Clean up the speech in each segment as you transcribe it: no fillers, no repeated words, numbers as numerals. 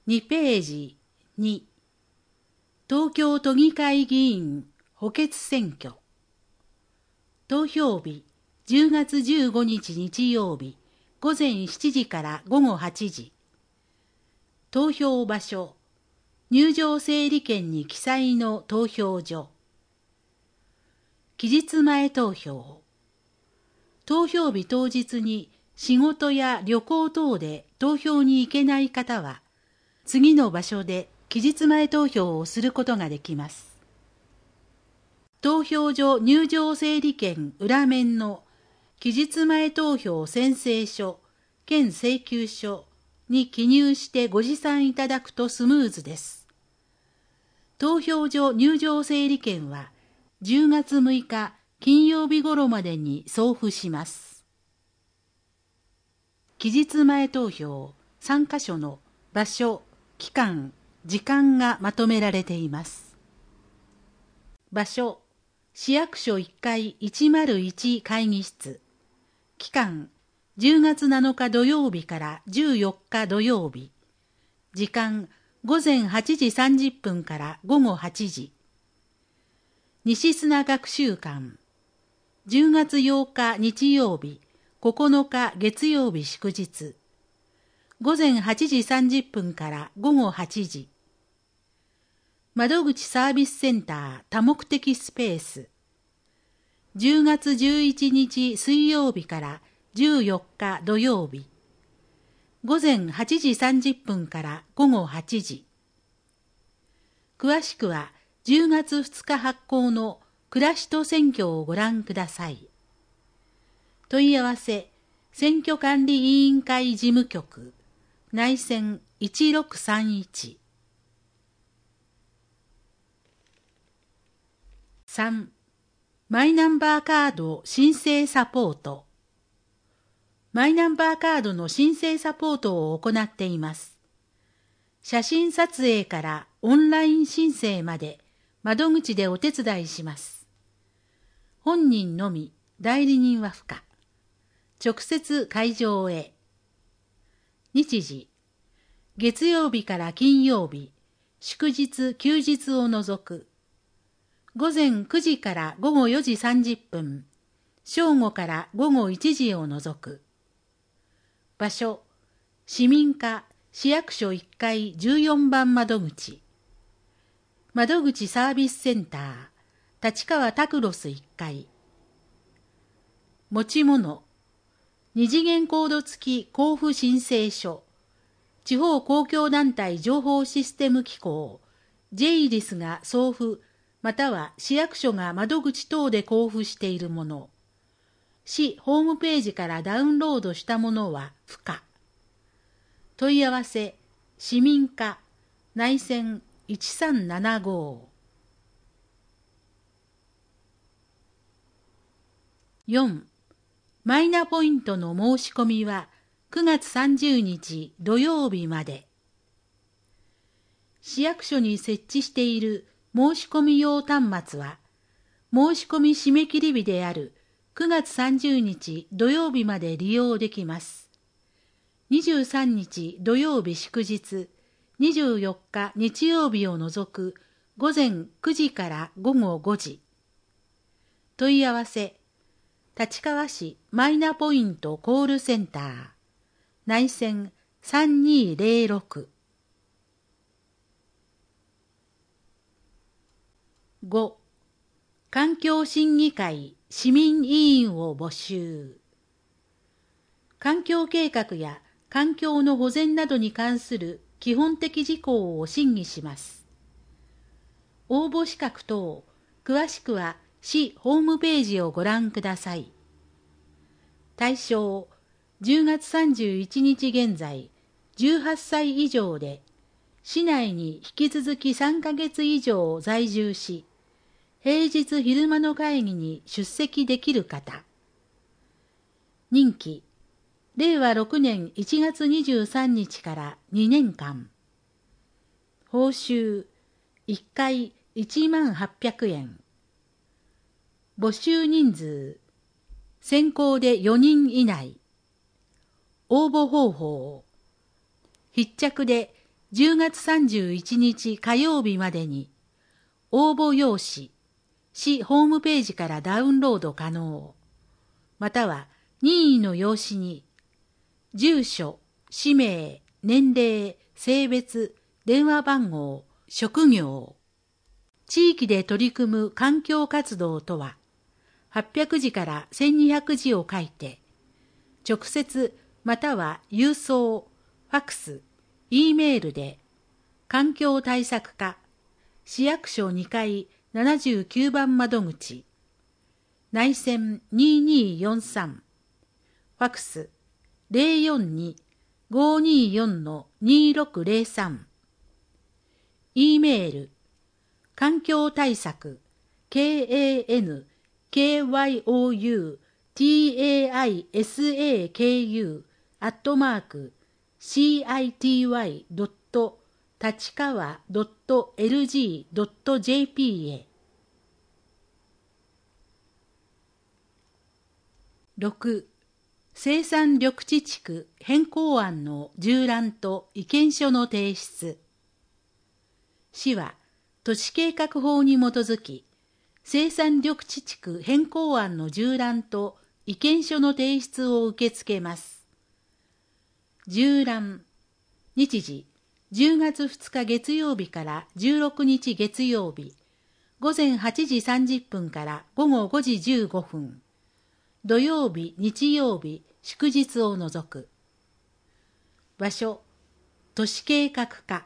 2ページ2、東京都議会議員補欠選挙。投票日10月15日日曜日午前7時から午後8時。投票場所、入場整理券に記載の投票所。期日前投票。投票日当日に仕事や旅行等で投票に行けない方は、次の場所で期日前投票をすることができます。投票所入場整理券裏面の期日前投票宣誓書兼請求書に記入してご持参いただくとスムーズです。投票所入場整理券は10月6日金曜日頃までに送付します。期日前投票3カ所の場所、期間、時間がまとめられています。場所、市役所1階101会議室。期間、10月7日土曜日から14日土曜日。時間、午前8時30分から午後8時。西砂学習館。10月8日日曜日、9日月曜日祝日。午前8時30分から午後8時。窓口サービスセンター多目的スペース。10月11日水曜日から14日土曜日。午前8時30分から午後8時。詳しくは10月2日発行の暮らしと選挙をご覧ください。問い合わせ、選挙管理委員会事務局、内線1631。3. マイナンバーカード申請サポート。マイナンバーカードの申請サポートを行っています。写真撮影からオンライン申請まで窓口でお手伝いします。本人のみ、代理人は不可。直接会場へ。日時、月曜日から金曜日、祝日休日を除く。午前9時から午後4時30分、正午から午後1時を除く。場所、市民課市役所1階14番窓口。窓口サービスセンター、立川タクロス1階。持ち物、二次元コード付き交付申請書、地方公共団体情報システム機構、JIRIS が送付、または市役所が窓口等で交付しているもの。市ホームページからダウンロードしたものは不可。問い合わせ、市民課、内線1375。4. マイナポイントの申し込みは9月30日土曜日まで。市役所に設置している申し込み用端末は、申し込み締め切り日である9月30日土曜日まで利用できます。23日土曜日祝日、24日日曜日を除く午前9時から午後5時。問い合わせ、立川市マイナポイントコールセンター、内線3206。5. 環境審議会市民委員を募集。環境計画や環境の保全などに関する基本的事項を審議します。応募資格等、詳しくは市ホームページをご覧ください。対象、10月31日現在、18歳以上で、市内に引き続き3ヶ月以上在住し、平日昼間の会議に出席できる方。任期、令和6年1月23日から2年間。報酬、1回18,000円。募集人数、選考で4人以内。応募方法、必着で 10月31日火曜日までに、応募用紙、市ホームページからダウンロード可能。または任意の用紙に、住所、氏名、年齢、性別、電話番号、職業、地域で取り組む環境活動とは、800字から1200字を書いて、直接または郵送、ファックス、Eメールで、環境対策課、市役所2階79番窓口、内線2243、ファックス042-524-2603、Eメール、環境対策 kankyoutaisaku.tachikawa.lg.jp へ。6. 生産緑地地区変更案の縦覧と意見書の提出。市は都市計画法に基づき、生産緑地地区変更案の縦覧と意見書の提出を受け付けます。縦覧、日時、10月2日月曜日から16日月曜日、午前8時30分から午後5時15分、土曜日、日曜日、祝日を除く。場所、都市計画課。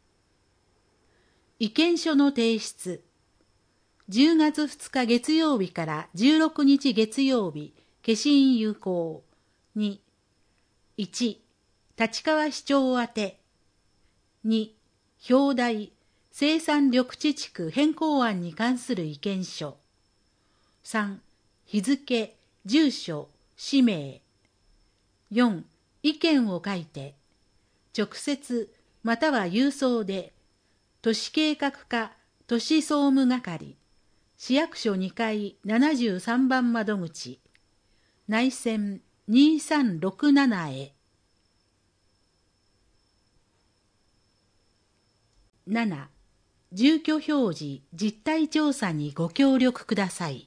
意見書の提出。10月2日月曜日から16日月曜日、消印有効。2、1、立川市長宛て。2、表題、生産緑地地区変更案に関する意見書。3、日付、住所、氏名。4、意見を書いて、直接または郵送で、都市計画課都市総務係、市役所2階73番窓口、内線2367へ。7. 住居表示実態調査にご協力ください。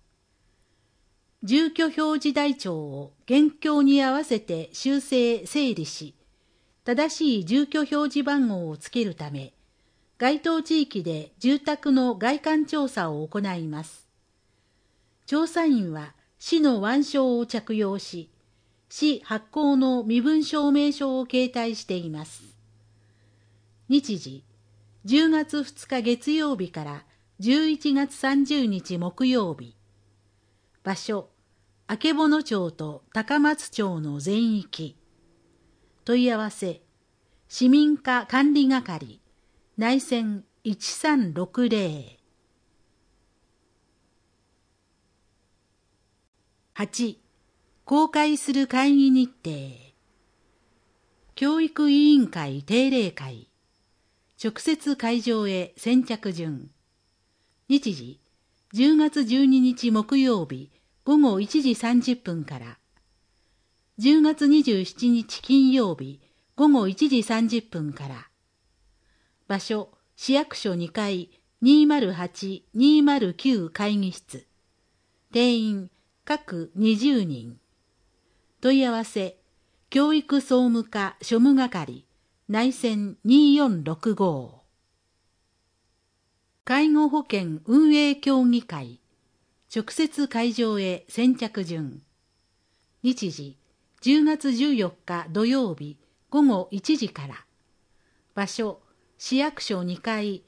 住居表示台帳を現況に合わせて修正・整理し、正しい住居表示番号をつけるため、該当地域で住宅の外観調査を行います。調査員は市の腕章を着用し、市発行の身分証明書を携帯しています。日時、10月2日月曜日から11月30日木曜日。場所、曙町と高松町の全域。問い合わせ、市民課管理係、内線1360。8. 公開する会議日程。教育委員会定例会。直接会場へ先着順。日時、10月12日木曜日午後1時30分から。10月27日金曜日午後1時30分から。場所、市役所2階208-209会議室。定員、各20人。問い合わせ、教育総務課庶務係、内線2465。介護保険運営協議会。直接会場へ先着順。日時、10月14日土曜日午後1時から。場所、市役所2階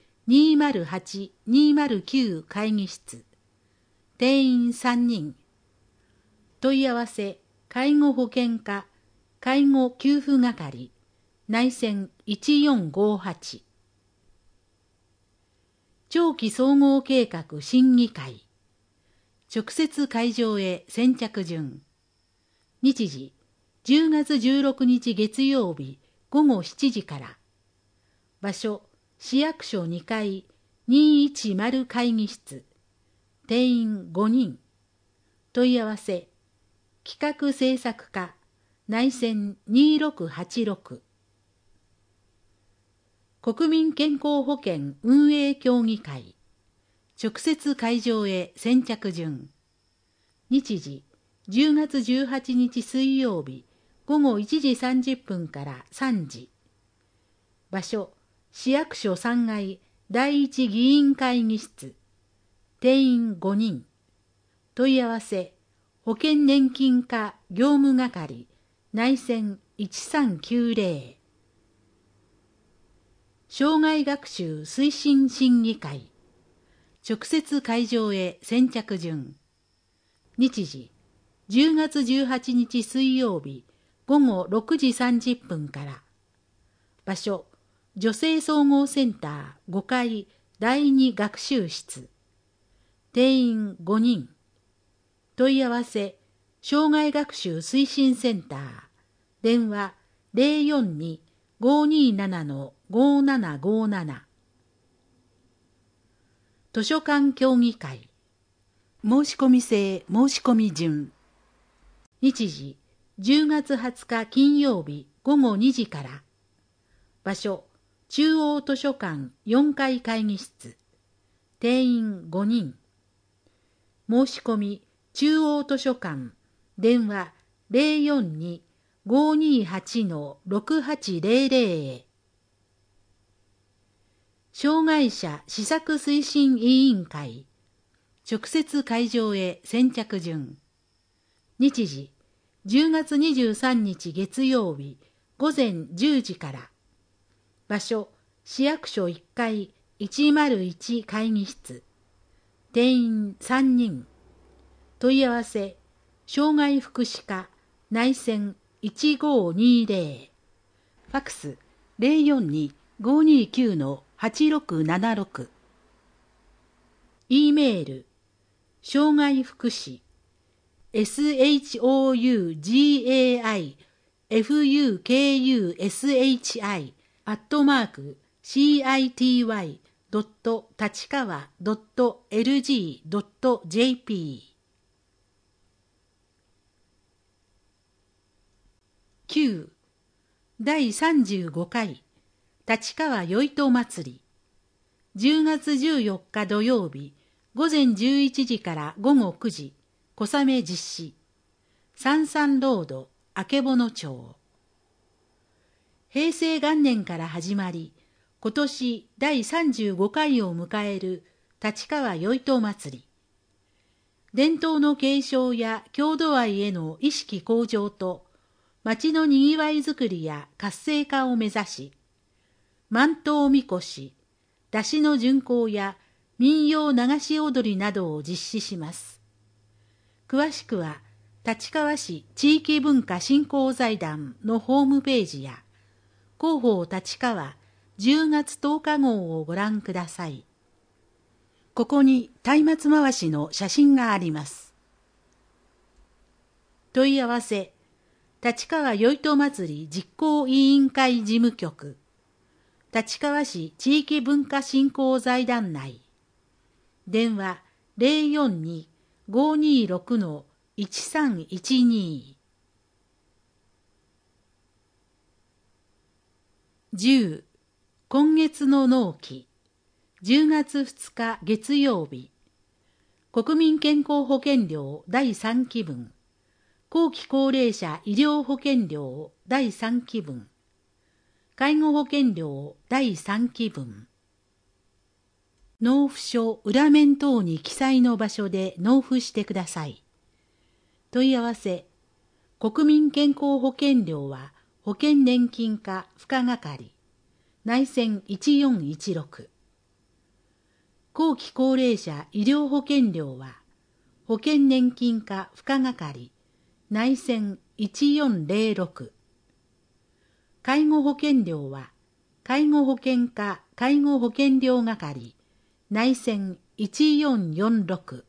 208-209会議室。定員3人。問い合わせ、介護保険課介護給付係、内線1458。長期総合計画審議会。直接会場へ先着順。日時、10月16日月曜日午後7時から。場所、市役所2階210会議室。定員5人。問い合わせ、企画制作課内線2686。 国民健康保険運営協議会、直接会場へ先着順。日時、10月18日水曜日、午後1時30分から3時。場所、市役所3階第一議員会議室。定員5人。問い合わせ、保険年金課業務係、内線1390。障害学習推進審議会、直接会場へ先着順。日時、10月18日水曜日、午後6時30分から。場所、女性総合センター5階第2学習室。定員5人。問い合わせ、障害学習推進センター。電話042-527-5757。図書館協議会。申込制申込順。日時、10月20日金曜日午後2時から。場所、中央図書館4階会議室。定員5人。申し込み、中央図書館。電話042-528-6800へ。障害者施策推進委員会。直接会場へ先着順。日時、10月23日月曜日午前10時から。場所、市役所1階101会議室。定員3人。問い合わせ、障害福祉課内線1520。ファクス042-529-8676。E メール、障害福祉shougafukushi@city.tachikawa.lg.jp。 9. 第35回立川よいと祭り。10月14日土曜日午前11時から午後9時、小雨実施。三々ロード、曙町。平成元年から始まり、今年第35回を迎える立川よいと祭り。伝統の継承や郷土愛への意識向上と、町のにぎわいづくりや活性化を目指し、万灯みこし、山車の巡行や民謡流し踊りなどを実施します。詳しくは、立川市地域文化振興財団のホームページや、広報立川10月10日号をご覧ください。ここに松明回しの写真があります。問い合わせ、立川よいと祭り実行委員会事務局、立川市地域文化振興財団内。電話042-526-1312。10. 今月の納期。10月2日月曜日。国民健康保険料第3期分。後期高齢者医療保険料第3期分。介護保険料第3期分。納付書裏面等に記載の場所で納付してください。問い合わせ、国民健康保険料は保険年金課付加係、内線1416。後期高齢者医療保険料は保険年金課付加係、内線1406。介護保険料は介護保険課介護保険料係、内線1446。